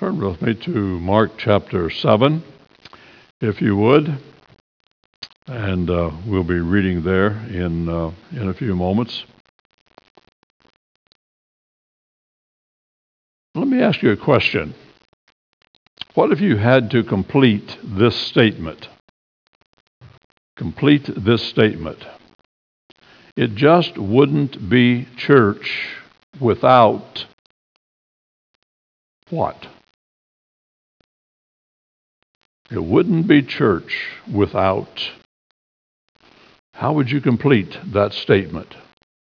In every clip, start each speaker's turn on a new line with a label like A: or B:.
A: Turn with me to Mark chapter 7, if you would, and we'll be reading there in a few moments. Let me ask you a question. What if you had to complete this statement? Complete this statement. It just wouldn't be church without what? It wouldn't be church without. How would you complete that statement?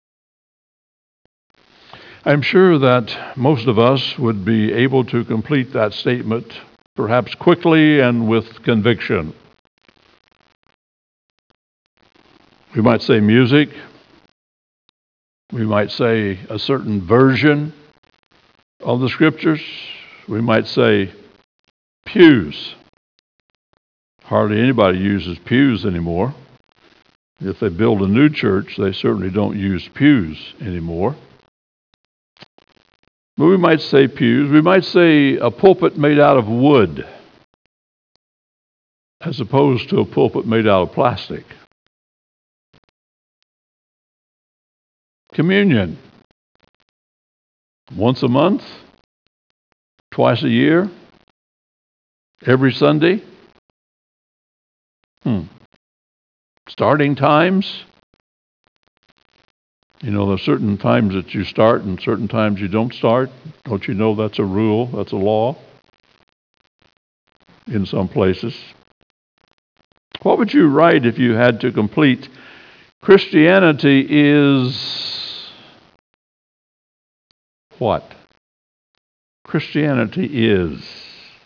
A: I'm sure that most of us would be able to complete that statement perhaps quickly and with conviction. We might say music. We might say a certain version of the Scriptures. We might say pews. Hardly anybody uses pews anymore. If they build a new church, they certainly don't use pews anymore. But we might say pews. We might say a pulpit made out of wood as opposed to a pulpit made out of plastic. Communion. Once a month, twice a year, every Sunday. Starting times. You know, there's certain times that you start and certain times you don't start. Don't you know that's a rule? That's a law in some places. What would you write if you had to complete Christianity is what? Christianity is.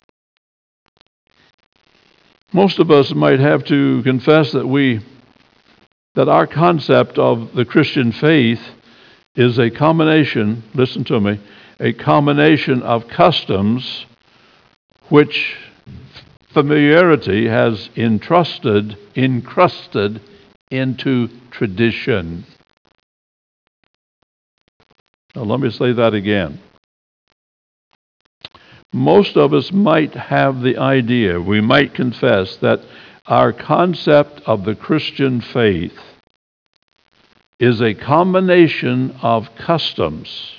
A: Most of us might have to confess that our concept of the Christian faith is a combination, listen to me, a combination of customs which familiarity has encrusted into tradition. Now let me say that again. Most of us might have the idea, we might confess that our concept of the Christian faith is a combination of customs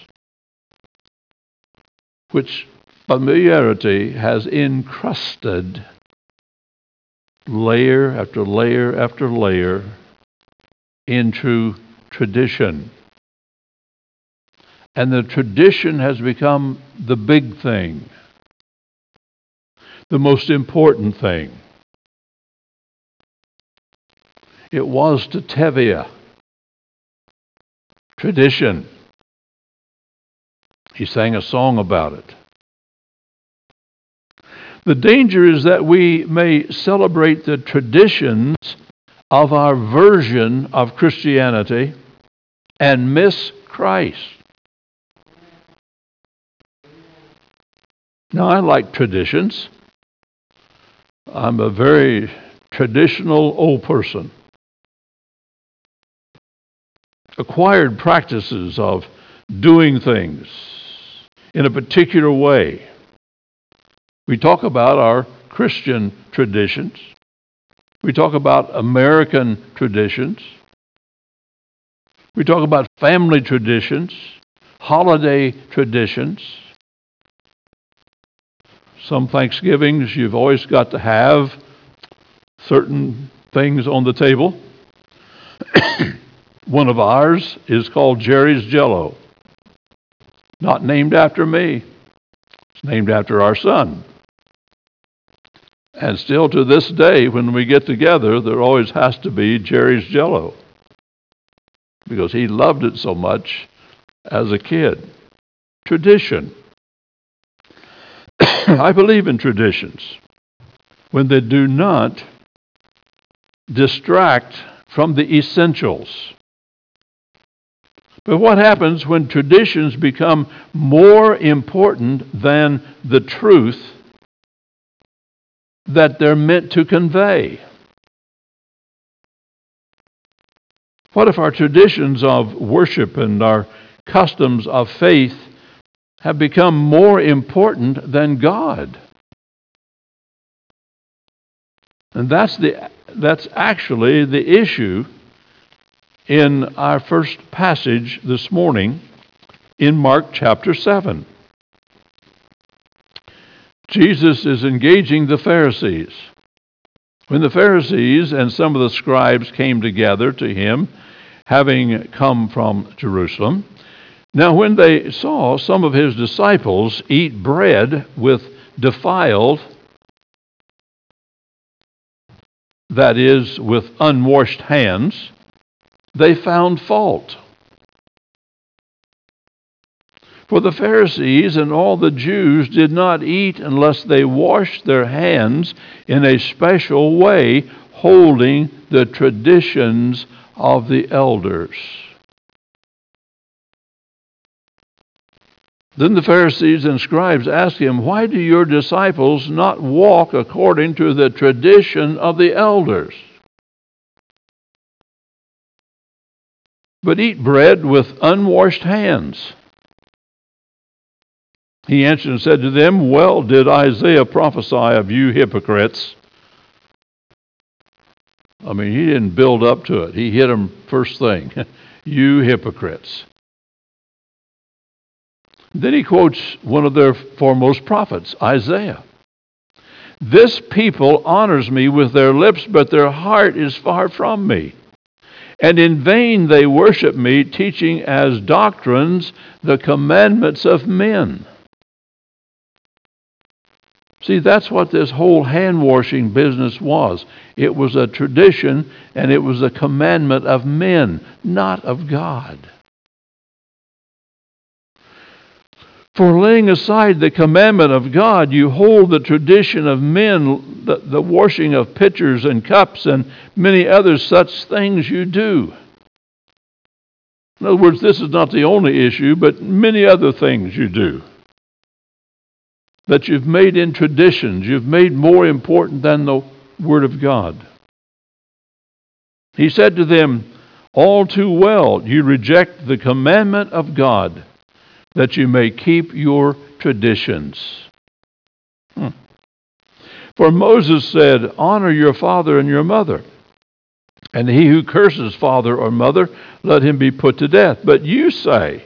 A: which familiarity has encrusted layer after layer after layer into tradition. And the tradition has become the big thing, the most important thing. It was to Tevye. Tradition. He sang a song about it. The danger is that we may celebrate the traditions of our version of Christianity and miss Christ. Now, I like traditions. I'm a very traditional old person. Acquired practices of doing things in a particular way. We talk about our Christian traditions. We talk about American traditions. We talk about family traditions, holiday traditions. Some Thanksgivings, you've always got to have certain things on the table. One of ours is called Jerry's Jell-O. Not named after me. It's named after our son. And still to this day, when we get together, there always has to be Jerry's Jell-O. Because he loved it so much as a kid. Tradition. I believe in traditions when they do not distract from the essentials. But what happens when traditions become more important than the truth that they're meant to convey? What if our traditions of worship and our customs of faith have become more important than God. And that's actually the issue in our first passage this morning in Mark chapter 7. Jesus is engaging the Pharisees. When the Pharisees and some of the scribes came together to him, having come from Jerusalem, now when they saw some of his disciples eat bread with defiled, that is, with unwashed hands, they found fault. For the Pharisees and all the Jews did not eat unless they washed their hands in a special way, holding the traditions of the elders. Then the Pharisees and scribes asked him, "Why do your disciples not walk according to the tradition of the elders, but eat bread with unwashed hands?" He answered and said to them, "Well did Isaiah prophesy of you hypocrites." I mean, he didn't build up to it. He hit them first thing. You hypocrites. Then he quotes one of their foremost prophets, Isaiah. "This people honors me with their lips, but their heart is far from me. And in vain they worship me, teaching as doctrines the commandments of men." See, that's what this whole hand-washing business was. It was a tradition, and it was a commandment of men, not of God. For laying aside the commandment of God, you hold the tradition of men, the washing of pitchers and cups, and many other such things you do. In other words, this is not the only issue, but many other things you do that you've made in traditions, you've made more important than the Word of God. He said to them, "All too well you reject the commandment of God, that you may keep your traditions. For Moses said, 'Honor your father and your mother, and he who curses father or mother, let him be put to death.' But you say,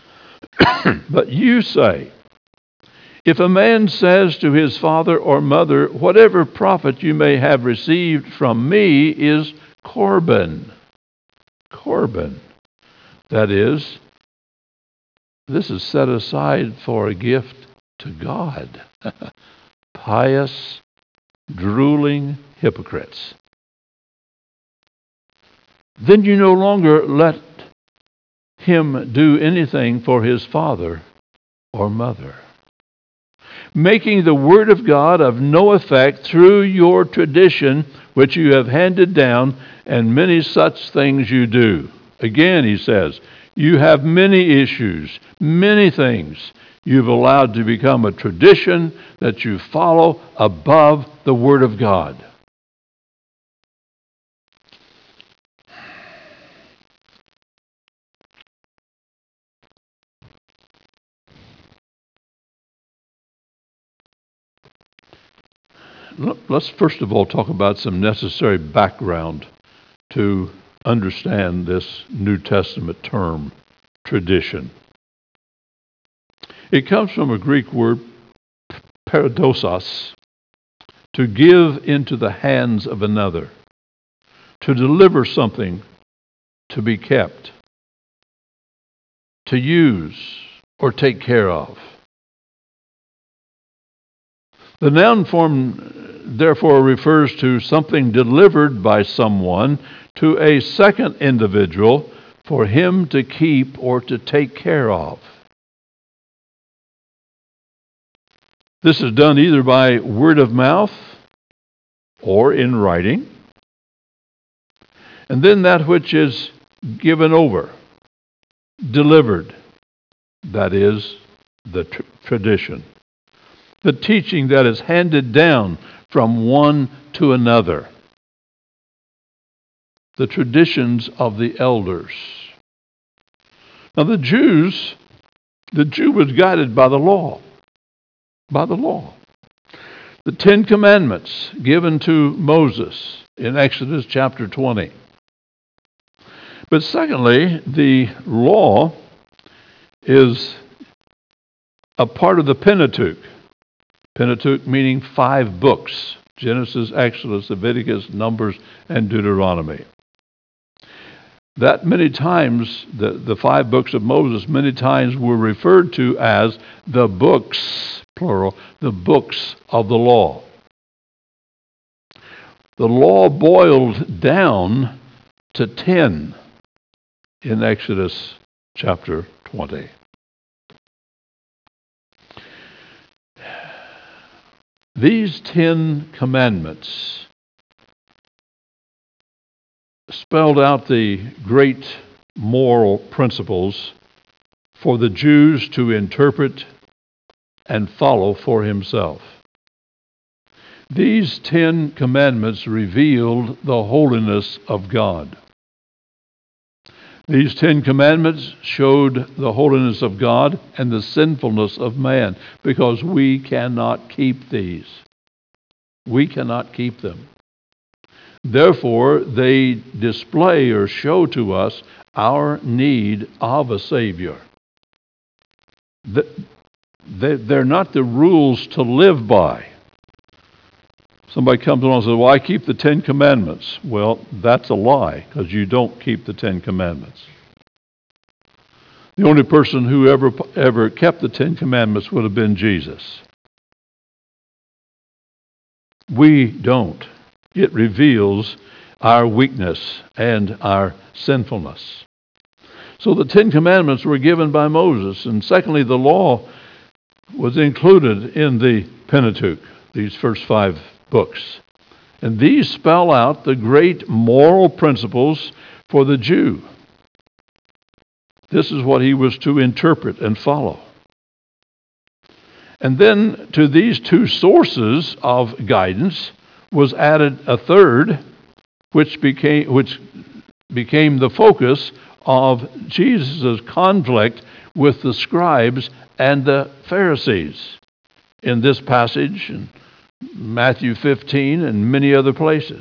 A: if a man says to his father or mother, 'Whatever profit you may have received from me is Corban.'" Corban. That is, this is set aside for a gift to God. Pious, drooling hypocrites. "Then you no longer let him do anything for his father or mother, making the word of God of no effect through your tradition which you have handed down, and many such things you do." Again, he says, you have many issues, many things you've allowed to become a tradition that you follow above the Word of God. Let's first of all talk about some necessary background to understand this New Testament term, tradition. It comes from a Greek word, paradosos, to give into the hands of another, to deliver something to be kept, to use or take care of. The noun form therefore refers to something delivered by someone to a second individual for him to keep or to take care of. This is done either by word of mouth or in writing. And then that which is given over, delivered, that is the tradition. The teaching that is handed down from one to another. The traditions of the elders. Now the Jews The Jew was guided by the law. By the law. The Ten Commandments given to Moses in Exodus chapter 20. But secondly, the law is a part of the Pentateuch. Pentateuch meaning 5 books: Genesis, Exodus, Leviticus, Numbers, and Deuteronomy. That many times, the 5 books of Moses, many times were referred to as the books, plural, the books of the law. The law boiled down to 10 in Exodus chapter 20. These 10 commandments spelled out the great moral principles for the Jews to interpret and follow for himself. These 10 commandments revealed the holiness of God. These 10 commandments showed the holiness of God and the sinfulness of man, because we cannot keep these. We cannot keep them. Therefore, they display or show to us our need of a Savior. They're not the rules to live by. Somebody comes along and says, well, I keep the 10 Commandments. Well, that's a lie, because you don't keep the 10 Commandments. The only person who ever kept the 10 Commandments would have been Jesus. We don't. It reveals our weakness and our sinfulness. So the 10 Commandments were given by Moses. And secondly, the law was included in the Pentateuch, these first 5 books. And these spell out the great moral principles for the Jew. This is what he was to interpret and follow. And then to these 2 sources of guidance was added a third, which became the focus of Jesus' conflict with the scribes and the Pharisees in this passage, in Matthew 15 and many other places.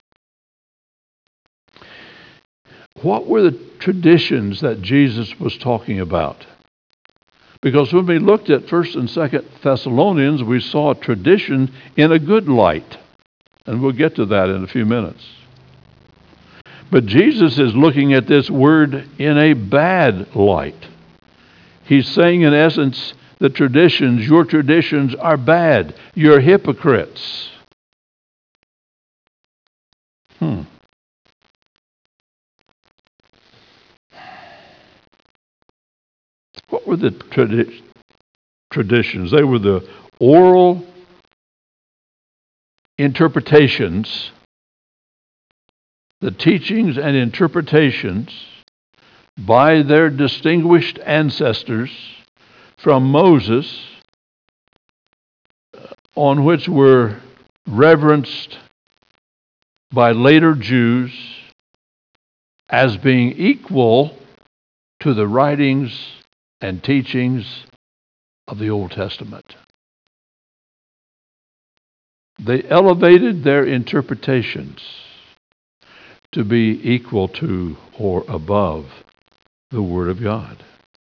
A: What were the traditions that Jesus was talking about? Because when we looked at 1st and 2nd Thessalonians, we saw tradition in a good light. And we'll get to that in a few minutes. But Jesus is looking at this word in a bad light. He's saying, in essence, your traditions are bad. You're hypocrites. What were the traditions? They were the oral interpretations, the teachings and interpretations by their distinguished ancestors from Moses, on which were reverenced by later Jews as being equal to the writings and teachings of the Old Testament. They elevated their interpretations to be equal to or above the Word of God.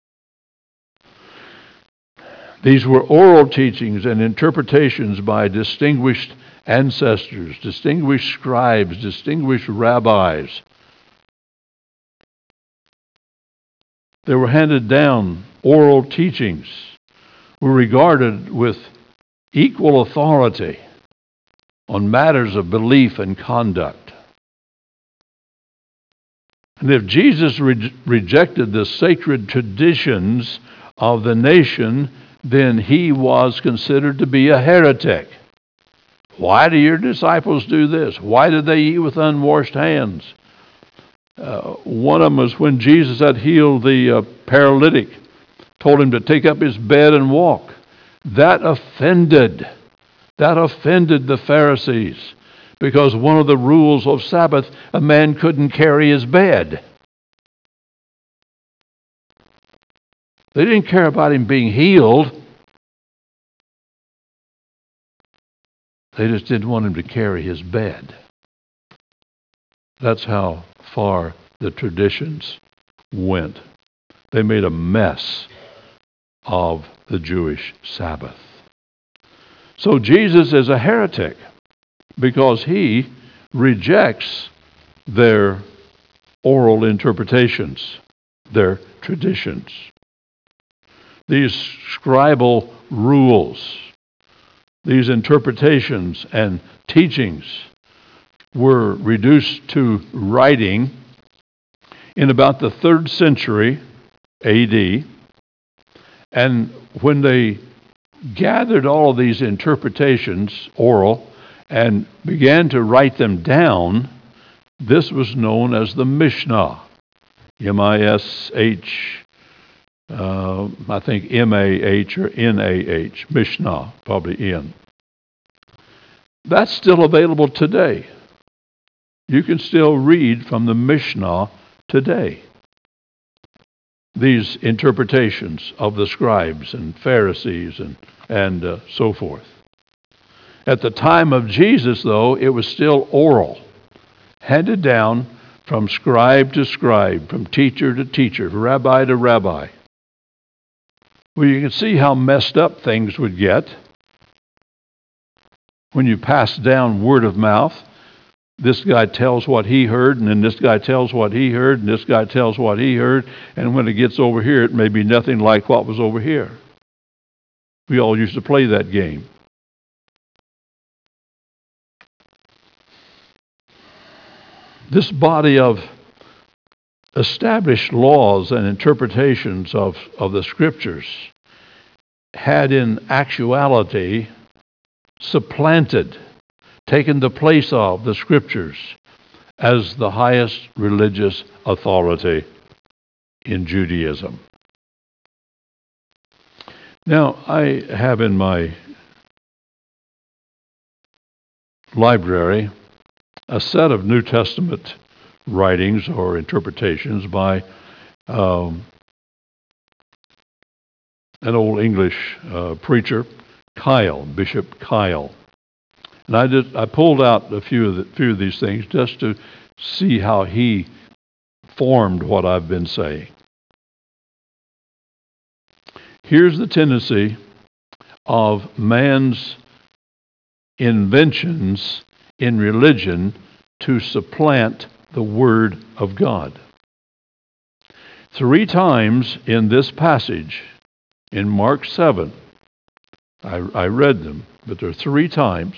A: These were oral teachings and interpretations by distinguished ancestors, distinguished scribes, distinguished rabbis. They were handed down. Oral teachings were regarded with equal authority on matters of belief and conduct. And if Jesus rejected the sacred traditions of the nation, then he was considered to be a heretic. Why do your disciples do this? Why do they eat with unwashed hands? One of them was when Jesus had healed the paralytic, told him to take up his bed and walk. That offended the Pharisees, because one of the rules of Sabbath, a man couldn't carry his bed. They didn't care about him being healed. They just didn't want him to carry his bed. That's how far the traditions went. They made a mess of the Jewish Sabbath. So Jesus is a heretic because he rejects their oral interpretations, their traditions. These scribal rules, these interpretations and teachings were reduced to writing in about the 3rd century AD. And when they gathered all of these interpretations, oral, and began to write them down, this was known as the Mishnah. M-I-S-H, I think M-A-H or N-A-H, Mishnah, probably N. That's still available today. You can still read from the Mishnah today. These interpretations of the scribes and Pharisees and so forth. At the time of Jesus, though, it was still oral, handed down from scribe to scribe, from teacher to teacher, rabbi to rabbi. Well, you can see how messed up things would get when you pass down word of mouth. This guy tells what he heard, and then this guy tells what he heard, and this guy tells what he heard, and when it gets over here, it may be nothing like what was over here. We all used to play that game. This body of established laws and interpretations of the Scriptures had in actuality supplanted, taken the place of the Scriptures as the highest religious authority in Judaism. Now, I have in my library a set of New Testament writings or interpretations by an old English preacher, Bishop Kyle. And I pulled out a few of these things just to see how he formed what I've been saying. Here's the tendency of man's inventions in religion to supplant the Word of God. 3 times in this passage, in Mark 7, I read them, but there are 3 times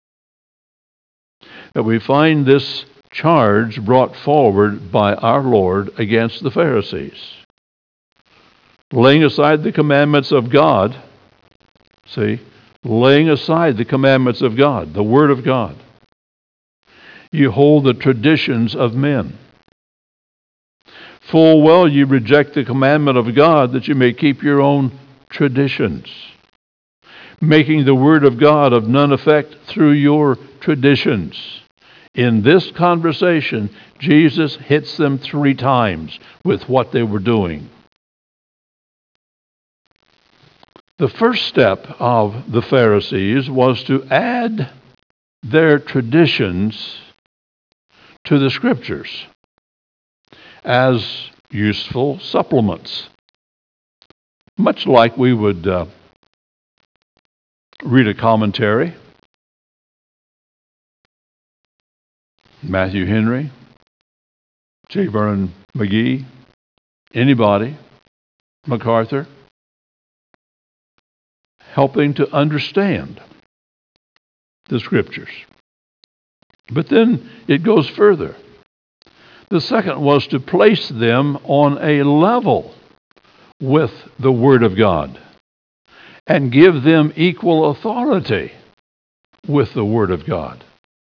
A: that we find this charge brought forward by our Lord against the Pharisees. Laying aside the commandments of God, laying aside the commandments of God, the Word of God. You hold the traditions of men. Full well you reject the commandment of God that you may keep your own traditions, making the Word of God of none effect through your traditions. In this conversation, Jesus hits them 3 times with what they were doing. The first step of the Pharisees was to add their traditions to the Scriptures as useful supplements. Much like we would read a commentary, Matthew Henry, J. Vernon McGee, anybody, MacArthur, helping to understand the Scriptures. But then it goes further. The second was to place them on a level with the Word of God and give them equal authority with the Word of God.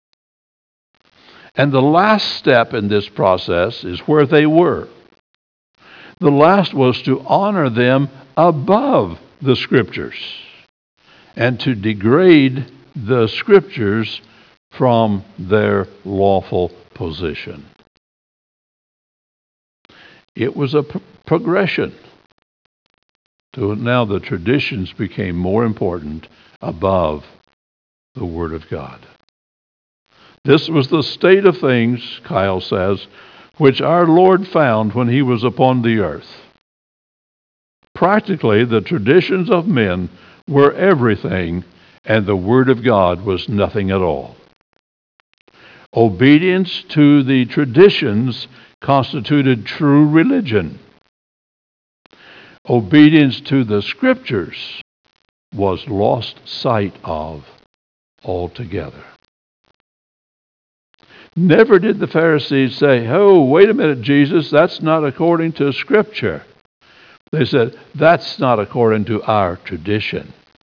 A: And the last step in this process is where they were. The last was to honor them above the Scriptures and to degrade the Scriptures from their lawful position. It was a progression. So now the traditions became more important above the Word of God. This was the state of things, Kyle says, which our Lord found when he was upon the earth. Practically, the traditions of men were everything, and the Word of God was nothing at all. Obedience to the traditions constituted true religion. Obedience to the Scriptures was lost sight of altogether. Never did the Pharisees say, "Oh, wait a minute, Jesus, that's not according to Scripture." They said, "That's not according to our tradition."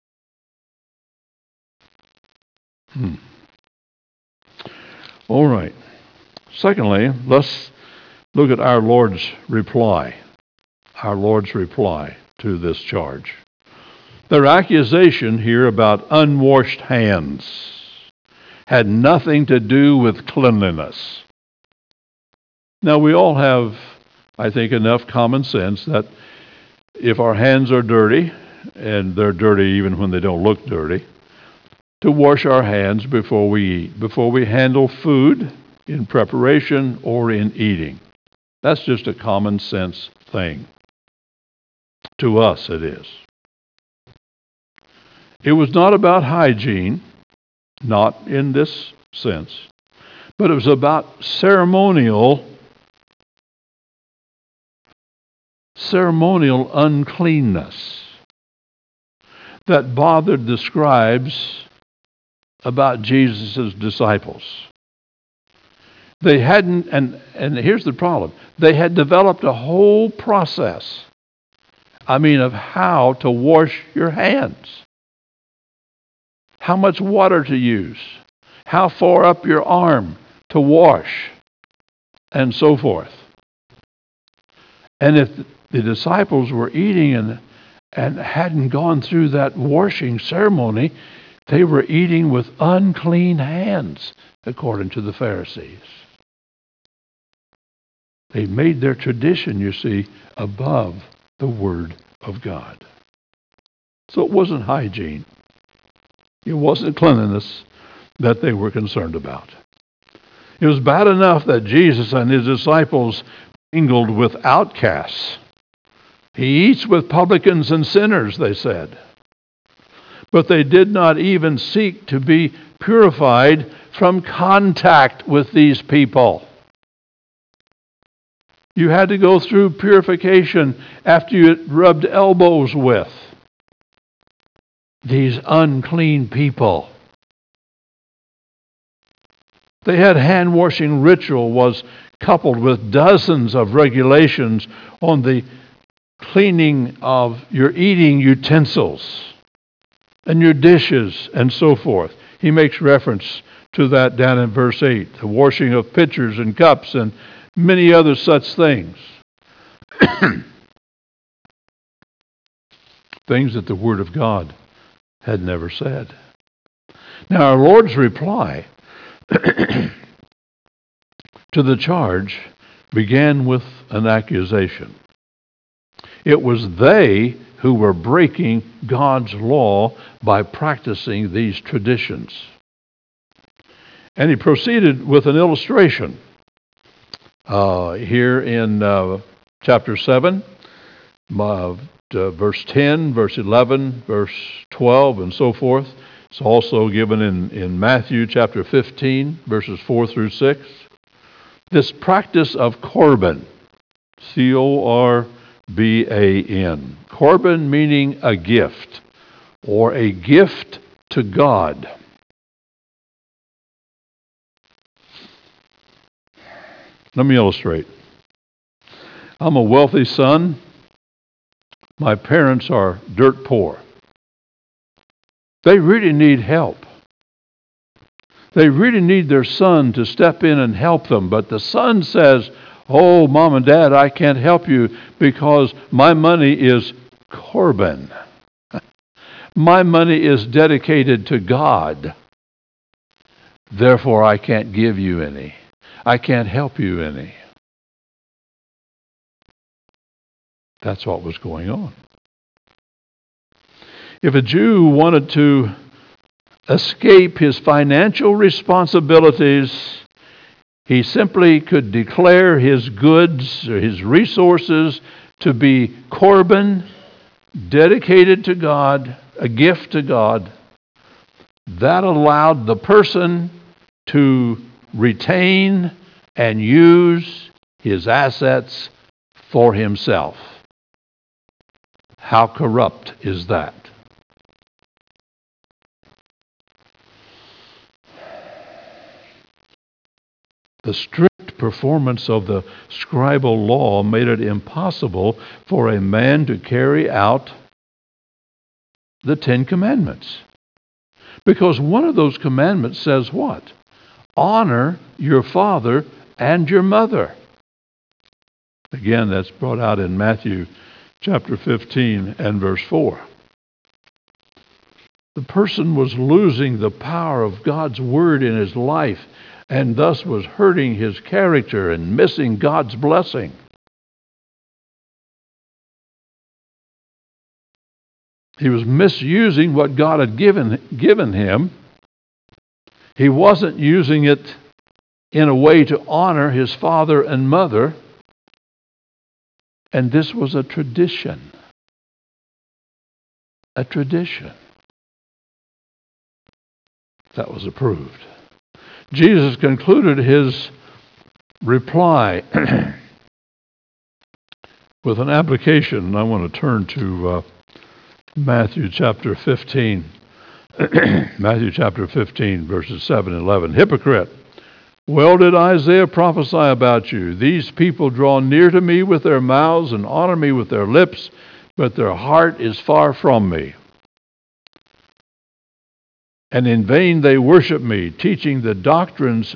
A: All right. Secondly, let's look at our Lord's reply. Our Lord's reply to this charge. Their accusation here about unwashed hands had nothing to do with cleanliness. Now, we all have, I think, enough common sense that if our hands are dirty, and they're dirty even when they don't look dirty, to wash our hands before we eat, before we handle food in preparation or in eating. That's just a common sense thing. To us, it is. It was not about hygiene, not in this sense, but it was about ceremonial uncleanness that bothered the scribes about Jesus' disciples. They hadn't, and here's the problem, they had developed a whole process, of how to wash your hands, how much water to use, how far up your arm to wash, and so forth. And if the disciples were eating and hadn't gone through that washing ceremony, they were eating with unclean hands, according to the Pharisees. They made their tradition, you see, above the Word of God. So it wasn't hygiene. It wasn't cleanliness that they were concerned about. It was bad enough that Jesus and his disciples mingled with outcasts. He eats with publicans and sinners, they said. But they did not even seek to be purified from contact with these people. You had to go through purification after you rubbed elbows with these unclean people. They had hand-washing ritual was coupled with dozens of regulations on the cleaning of your eating utensils and your dishes and so forth. He makes reference to that down in verse 8, the washing of pitchers and cups and many other such things. Things that the Word of God had never said. Now, our Lord's reply to the charge began with an accusation. It was they who were breaking God's law by practicing these traditions. And he proceeded with an illustration. Here in chapter 7, verse 10, verse 11, verse 12, and so forth. It's also given in Matthew chapter 15, verses 4 through 6. This practice of Corban, C-O-R-B-A-N. Corban meaning a gift, or a gift to God. Let me illustrate. I'm a wealthy son. My parents are dirt poor. They really need help. They really need their son to step in and help them. But the son says, "Oh, Mom and Dad, I can't help you because my money is Corban. My money is dedicated to God. Therefore, I can't give you any. I can't help you any." That's what was going on. If a Jew wanted to escape his financial responsibilities, he simply could declare his goods or his resources to be Corban, dedicated to God, a gift to God. That allowed the person to retain and use his assets for himself. How corrupt is that? The strict performance of the scribal law made it impossible for a man to carry out the 10 Commandments. Because one of those commandments says what? Honor your father and your mother. Again, that's brought out in Matthew chapter 15 and verse 4. The person was losing the power of God's word in his life, and thus was hurting his character and missing God's blessing. He was misusing what God had given him. He wasn't using it in a way to honor his father and mother. And this was a tradition. A tradition that was approved. Jesus concluded his reply with an application. I want to turn to Matthew chapter 15. Matthew chapter 15, verses 7 and 11. Hypocrite, well did Isaiah prophesy about you. These people draw near to me with their mouths and honor me with their lips, but their heart is far from me. And in vain they worship me, teaching as doctrines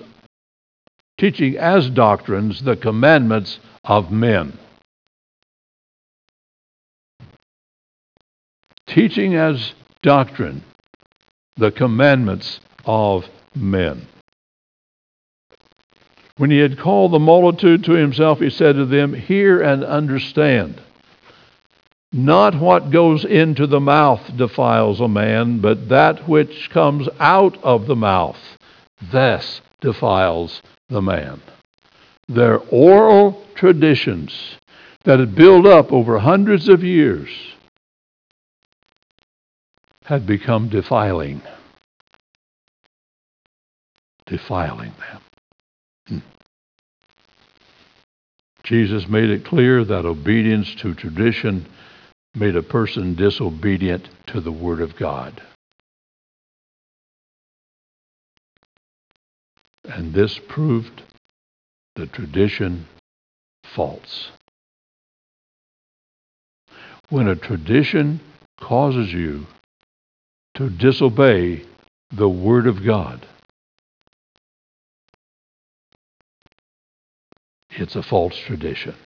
A: the commandments of men. Teaching as doctrine the commandments of men. When he had called the multitude to himself, he said to them, hear and understand. Not what goes into the mouth defiles a man, but that which comes out of the mouth, this defiles the man. Their oral traditions that had built up over hundreds of years had become defiling them. Jesus made it clear that obedience to tradition made a person disobedient to the Word of God. And this proved the tradition false. When a tradition causes you to disobey the Word of God, it's a false tradition.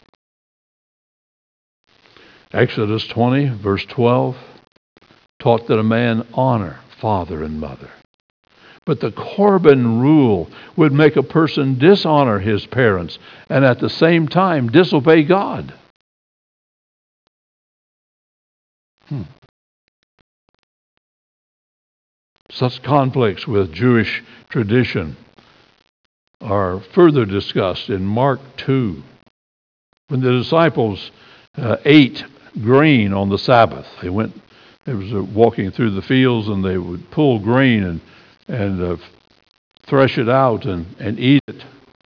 A: Exodus 20, verse 12, taught that a man honor father and mother. But the Corban rule would make a person dishonor his parents and at the same time disobey God. Such conflicts with Jewish tradition are further discussed in Mark 2. When the disciples ate grain on the Sabbath, they was walking through the fields and they would pull grain and thresh it out and eat it.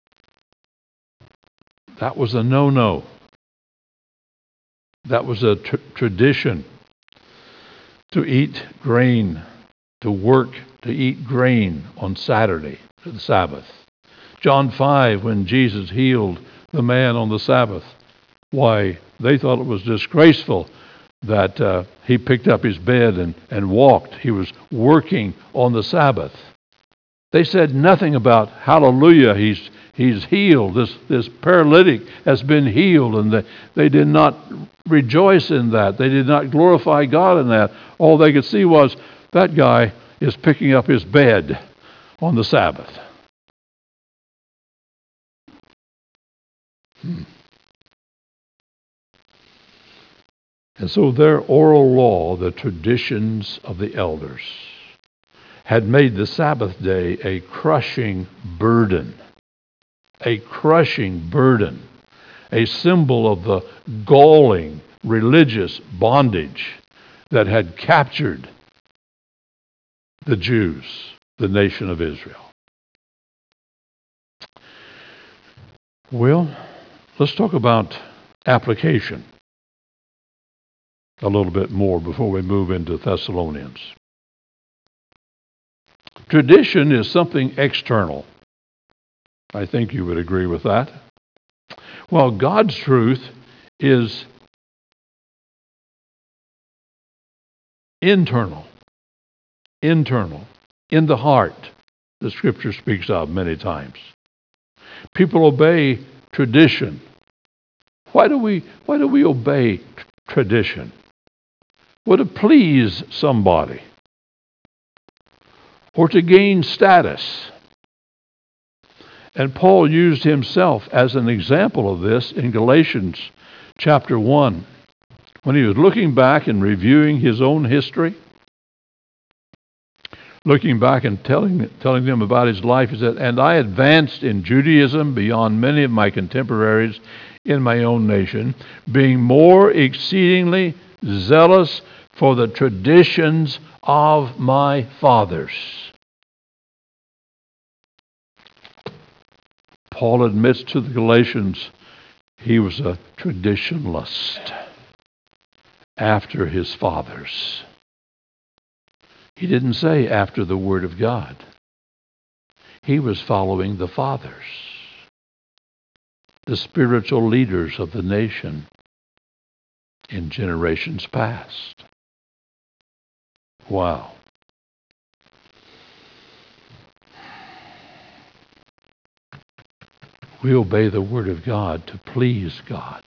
A: That was a no-no. That was a tradition to eat grain, to work, to eat grain on Saturday, the Sabbath. John 5, when Jesus healed the man on the Sabbath, why, they thought it was disgraceful that he picked up his bed and walked. He was working on the Sabbath. They said nothing about, hallelujah, he's healed. This paralytic has been healed, and they did not rejoice in that. They did not glorify God in that. All they could see was, that guy is picking up his bed on the Sabbath. And so their oral law, the traditions of the elders, had made the Sabbath day a crushing burden. A crushing burden. A symbol of the galling religious bondage that had captured the Jews, the nation of Israel. Well, let's talk about application a little bit more before we move into Thessalonians. Tradition is something external. I think you would agree with that. While God's truth is internal, in the heart, the Scripture speaks of many times. People obey tradition. Why do we obey tradition? Well, to please somebody or to gain status. And Paul used himself as an example of this in Galatians chapter 1 when he was looking back and reviewing his own history. Looking back and telling them about his life, he said, "And I advanced in Judaism beyond many of my contemporaries in my own nation, being more exceedingly zealous for the traditions of my fathers." Paul admits to the Galatians he was a traditionalist after his fathers. He didn't say after the Word of God. He was following the fathers, the spiritual leaders of the nation in generations past. Wow. We obey the Word of God to please God.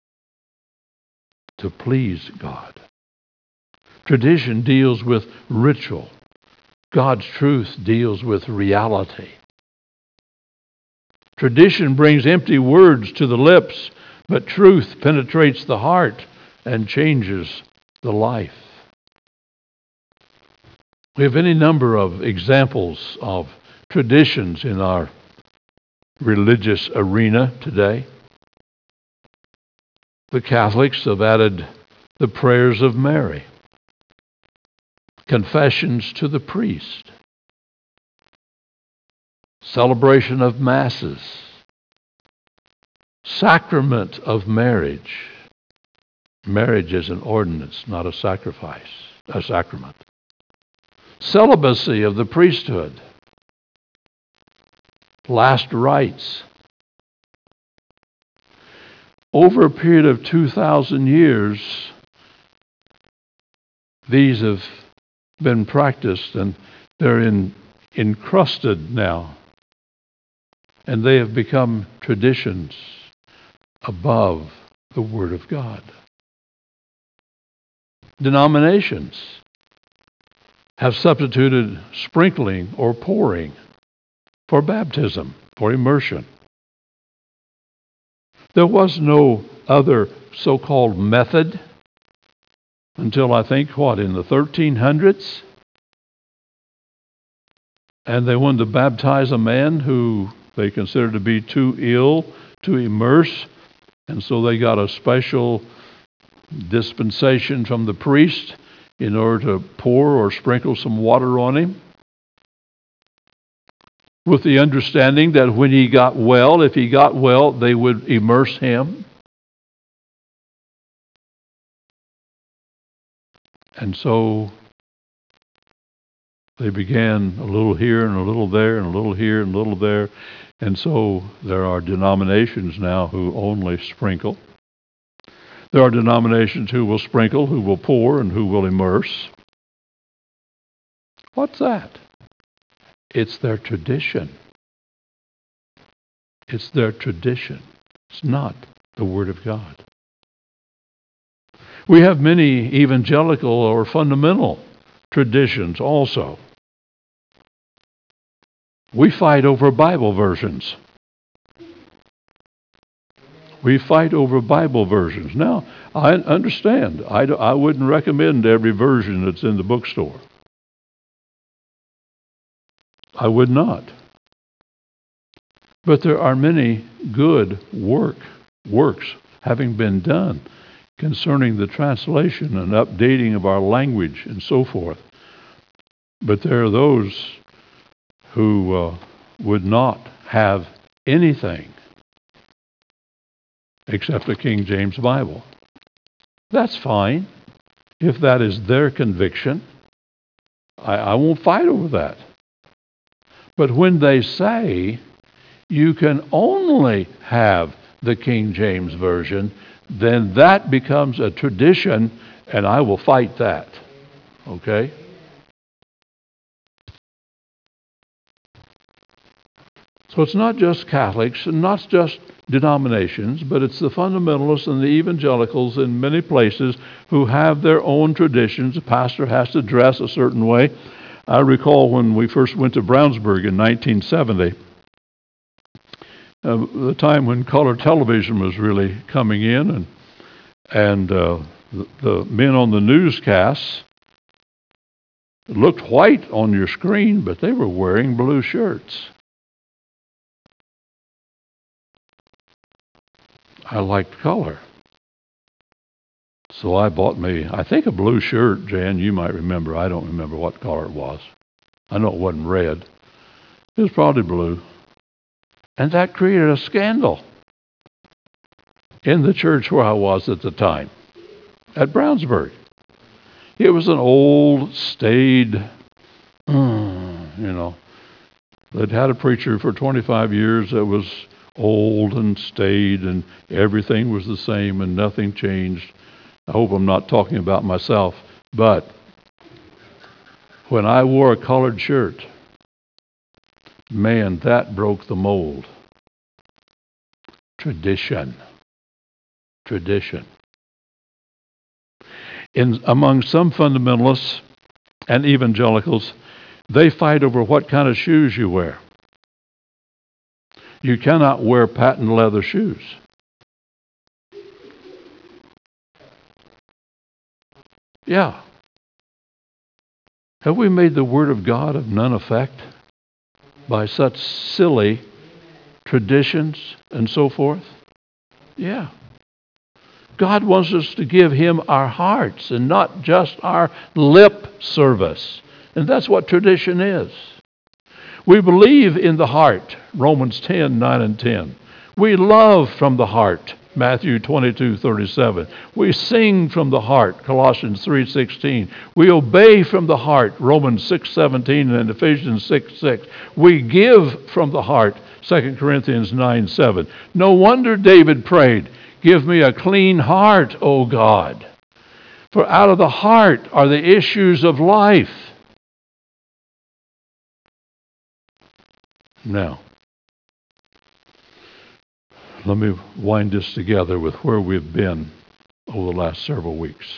A: To please God. Tradition deals with ritual. God's truth deals with reality. Tradition brings empty words to the lips, but truth penetrates the heart and changes the life. We have any number of examples of traditions in our religious arena today. The Catholics have added the prayers of Mary, confessions to the priest, celebration of masses, sacrament of marriage. Marriage is an ordinance, not a sacrament. Celibacy of the priesthood, last rites. Over a period of 2,000 years, these have been practiced and they're encrusted now. And they have become traditions above the Word of God. Denominations have substituted sprinkling or pouring for baptism, for immersion. There was no other so-called method until I think, in the 1300s? And they wanted to baptize a man who they considered to be too ill to immerse, and so they got a special dispensation from the priest in order to pour or sprinkle some water on him, with the understanding that when he got well, if he got well, they would immerse him. And so they began a little here and a little there and a little here and a little there. And so there are denominations now who only sprinkle. There are denominations who will sprinkle, who will pour, and who will immerse. What's that? It's their tradition. It's their tradition. It's not the Word of God. We have many evangelical or fundamental traditions also. We fight over Bible versions. We fight over Bible versions. Now, I understand. I wouldn't recommend every version that's in the bookstore. I would not. But there are many good works having been done concerning the translation and updating of our language and so forth. But there are those who would not have anything except the King James Bible. That's fine. If that is their conviction, I won't fight over that. But when they say you can only have the King James Version, then that becomes a tradition, and I will fight that. Okay? So it's not just Catholics and not just denominations, but it's the fundamentalists and the evangelicals in many places who have their own traditions. The pastor has to dress a certain way. I recall when we first went to Brownsburg in 1970, the time when color television was really coming in, and the men on the newscasts looked white on your screen, but they were wearing blue shirts. I liked color. So I bought me, I think, a blue shirt. Jan, you might remember. I don't remember what color it was. I know it wasn't red. It was probably blue. And that created a scandal in the church where I was at the time, at Brownsburg. It was an old, staid, they'd had a preacher for 25 years that was old and staid, and everything was the same and nothing changed. I hope I'm not talking about myself, but when I wore a colored shirt, man, that broke the mold. Tradition. Among some fundamentalists and evangelicals, they fight over what kind of shoes you wear. You cannot wear patent leather shoes. Yeah. Have we made the Word of God of none effect by such silly traditions and so forth? Yeah. God wants us to give Him our hearts and not just our lip service. And that's what tradition is. We believe in the heart, Romans 10, 9 and 10. We love from the heart, Matthew 22:37. We sing from the heart, Colossians 3:16. We obey from the heart, Romans 6:17 and Ephesians 6:6. We give from the heart, 2 Corinthians 9:7. No wonder David prayed, "Give me a clean heart, O God." For out of the heart are the issues of life. Now, let me wind this together with where we've been over the last several weeks.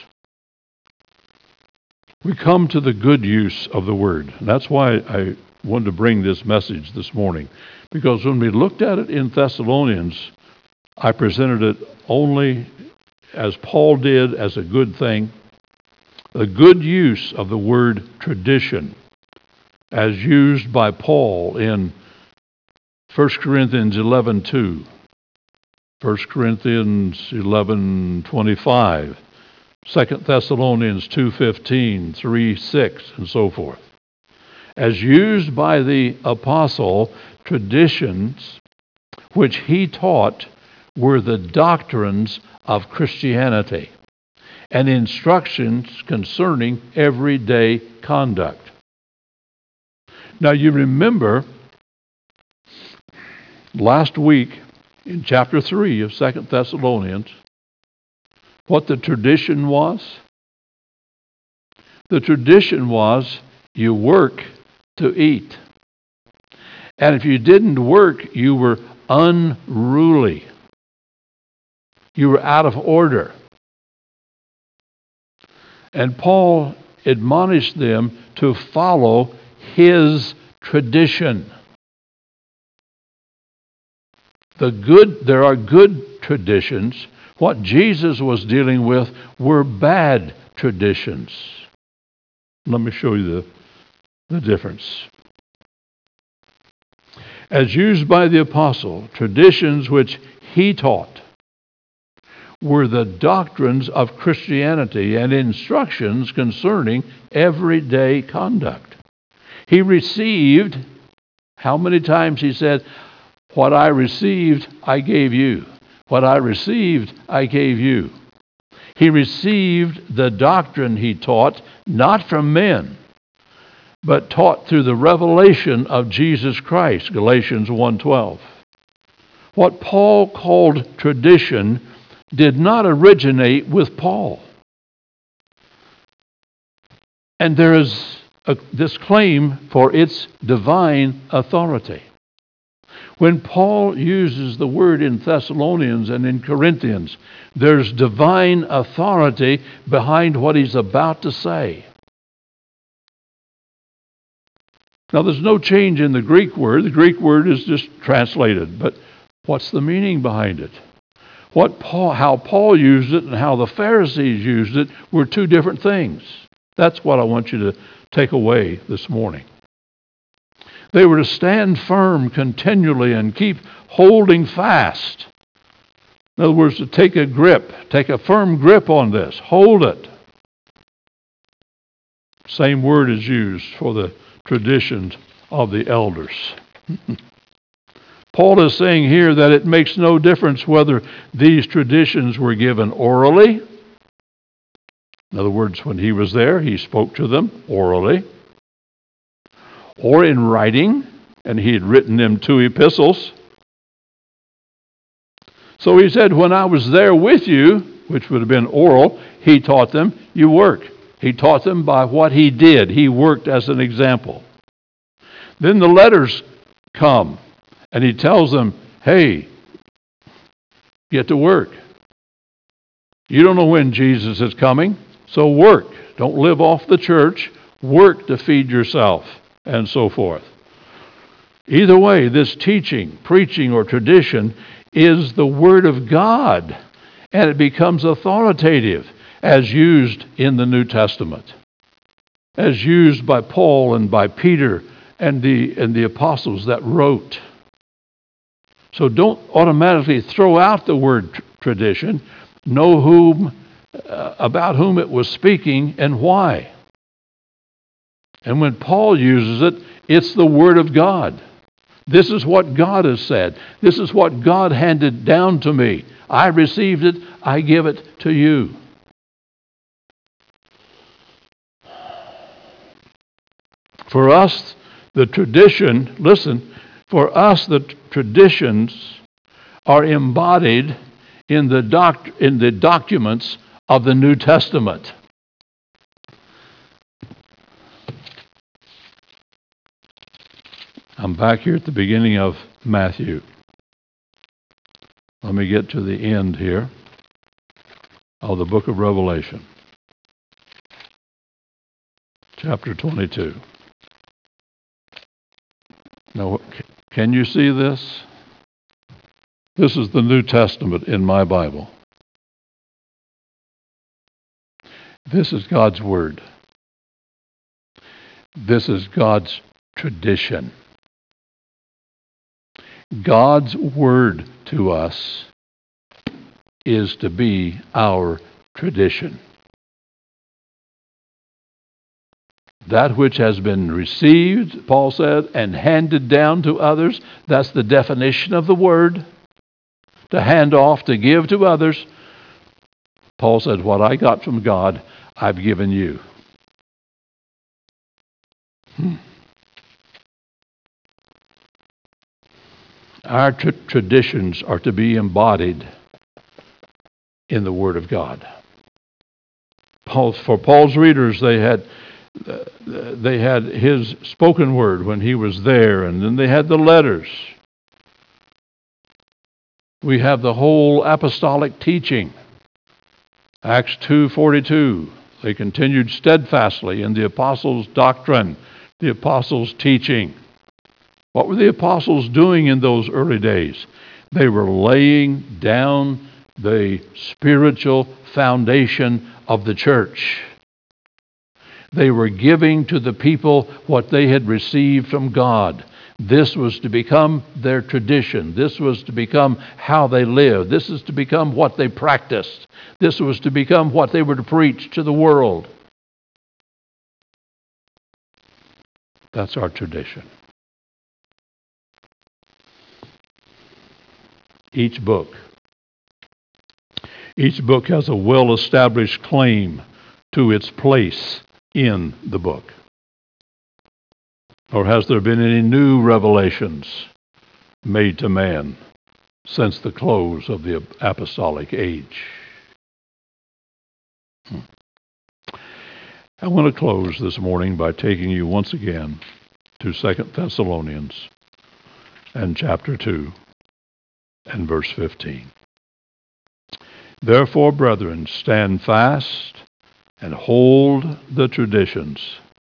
A: We come to the good use of the Word. And that's why I wanted to bring this message this morning. Because when we looked at it in Thessalonians, I presented it only as Paul did, as a good thing. The good use of the word tradition, as used by Paul in 1 Corinthians 11:2, 1 Corinthians 11:25, 2 Thessalonians 2:15, 3:6, and so forth. As used by the apostle, traditions which he taught were the doctrines of Christianity and instructions concerning everyday conduct. Now you remember last week in chapter 3 of 2 Thessalonians what the tradition was? The tradition was you work to eat. And if you didn't work, you were unruly. You were out of order. And Paul admonished them to follow his tradition. There are good traditions. What Jesus was dealing with were bad traditions. Let me show you the difference. As used by the apostle, traditions which he taught were the doctrines of Christianity and instructions concerning everyday conduct. He received, how many times he said, "What I received, I gave you. What I received, I gave you." He received the doctrine he taught, not from men, but taught through the revelation of Jesus Christ, Galatians 1:12. What Paul called tradition did not originate with Paul. And there is this claim for its divine authority. When Paul uses the word in Thessalonians and in Corinthians, there's divine authority behind what he's about to say. Now, there's no change in the Greek word. The Greek word is just translated, but what's the meaning behind it? How Paul used it and how the Pharisees used it were two different things. That's what I want you to take away this morning. They were to stand firm continually and keep holding fast. In other words, to take a firm grip on this, hold it. Same word is used for the traditions of the elders. Paul is saying here that it makes no difference whether these traditions were given orally. In other words, when he was there, he spoke to them orally, or in writing, and he had written them 2 epistles. So he said, when I was there with you, which would have been oral, he taught them, you work. He taught them by what he did. He worked as an example. Then the letters come, and he tells them, hey, get to work. You don't know when Jesus is coming, so work. Don't live off the church. Work to feed yourself, and so forth. Either way, this teaching, preaching, or tradition is the Word of God, and it becomes authoritative as used in the New Testament, as used by Paul and by Peter and the apostles that wrote. So don't automatically throw out the word tradition. Know about whom it was speaking and why. And when Paul uses it, it's the Word of God. This is what God has said. This is what God handed down to me. I received it. I give it to you. For us, the tradition, listen, for us, the traditions are embodied in the documents of the New Testament. I'm back here at the beginning of Matthew. Let me get to the end here of the book of Revelation. Chapter 22. Now, can you see this? This is the New Testament in my Bible. This is God's Word. This is God's tradition. God's Word to us is to be our tradition. That which has been received, Paul said, and handed down to others, that's the definition of the word. To hand off, to give to others. Paul said, what I got from God, I've given you. Our traditions are to be embodied in the Word of God. For Paul's readers, they had his spoken word when he was there, and then they had the letters. We have the whole apostolic teaching. Acts 2:42. They continued steadfastly in the apostles' doctrine, the apostles' teaching. What were the apostles doing in those early days? They were laying down the spiritual foundation of the church. They were giving to the people what they had received from God. This was to become their tradition. This was to become how they lived. This is to become what they practiced. This was to become what they were to preach to the world. That's our tradition. Each book has a well-established claim to its place in the book. Or has there been any new revelations made to man since the close of the apostolic age? I want to close this morning by taking you once again to 2 Thessalonians and chapter 2 and verse 15. Therefore, brethren, stand fast and hold the traditions.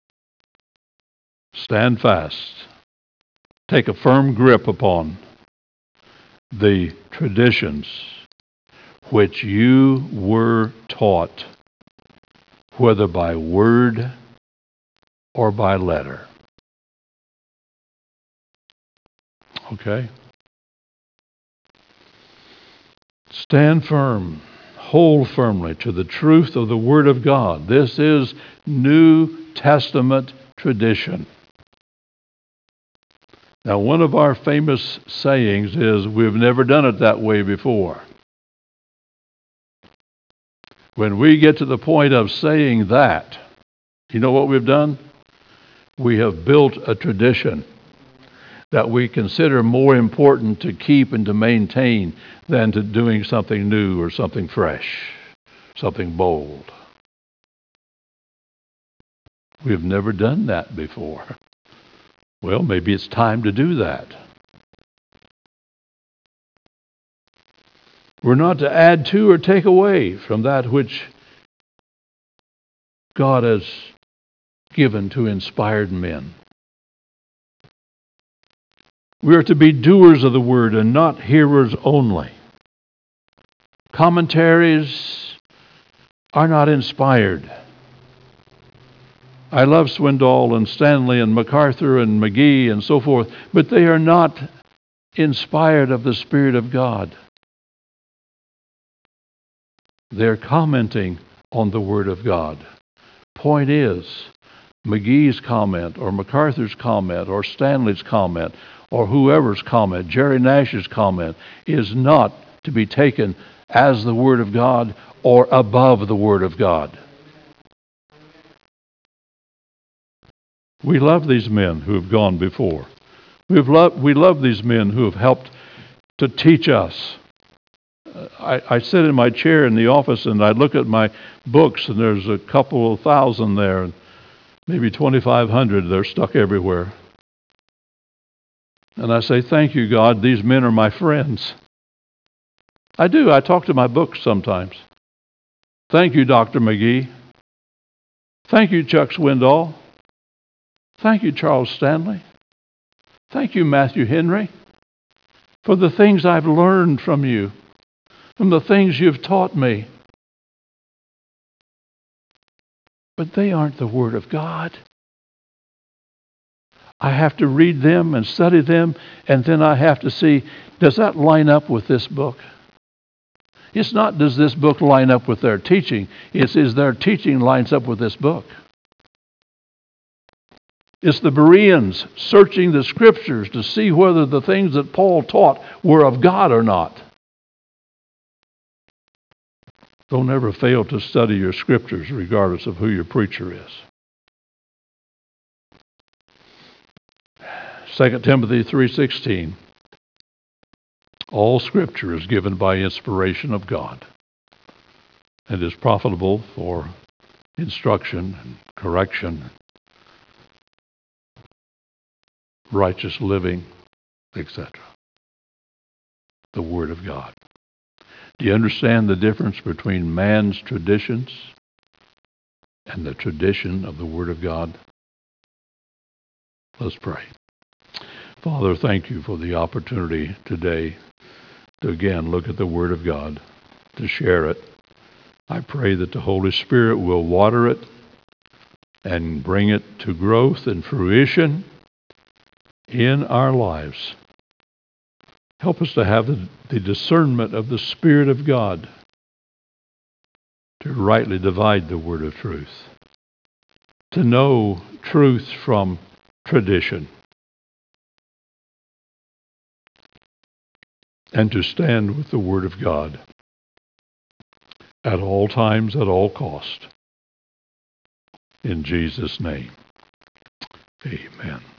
A: Stand fast. Take a firm grip upon the traditions which you were taught, whether by word or by letter. Okay? Stand firm. Hold firmly to the truth of the Word of God. This is New Testament tradition. Now, one of our famous sayings is, we've never done it that way before. When we get to the point of saying that, you know what we've done? We have built a tradition that we consider more important to keep and to maintain than to doing something new or something fresh, something bold. We've never done that before. Well, maybe it's time to do that. We're not to add to or take away from that which God has given to inspired men. We are to be doers of the word and not hearers only. Commentaries are not inspired. I love Swindoll and Stanley and MacArthur and McGee and so forth, but they are not inspired of the Spirit of God. They're commenting on the Word of God. Point is, McGee's comment or MacArthur's comment or Stanley's comment or whoever's comment, Jerry Nash's comment, is not to be taken as the Word of God or above the Word of God. We love these men who have gone before. We love these men who have helped to teach us. I sit in my chair in the office and I look at my books, and there's a couple of thousand there, and maybe 2,500. They're stuck everywhere. And I say, thank you, God, these men are my friends. I do. I talk to my books sometimes. Thank you, Dr. McGee. Thank you, Chuck Swindoll. Thank you, Charles Stanley. Thank you, Matthew Henry, for the things I've learned from you, from the things you've taught me. But they aren't the Word of God. I have to read them and study them, and then I have to see, does that line up with this book? It's not, does this book line up with their teaching? It's, is their teaching lines up with this book? It's the Bereans searching the Scriptures to see whether the things that Paul taught were of God or not. Don't ever fail to study your Scriptures regardless of who your preacher is. 2 Timothy 3:16. All Scripture is given by inspiration of God and is profitable for instruction and correction, righteous living, etc. The Word of God. Do you understand the difference between man's traditions and the tradition of the Word of God? Let's pray. Father, thank you for the opportunity today to again look at the Word of God, to share it. I pray that the Holy Spirit will water it and bring it to growth and fruition in our lives. Help us to have the discernment of the Spirit of God to rightly divide the word of truth, to know truth from tradition, and to stand with the Word of God at all times, at all cost. In Jesus' name, amen.